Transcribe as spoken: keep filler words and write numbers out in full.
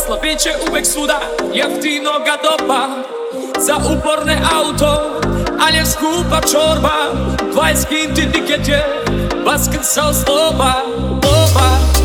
posla biće uvek svuda jeftinoga doba. Za uporne auto, ali je skupa čorba. Dvajest kinti tiket je, Vaskrsao s doba, doba.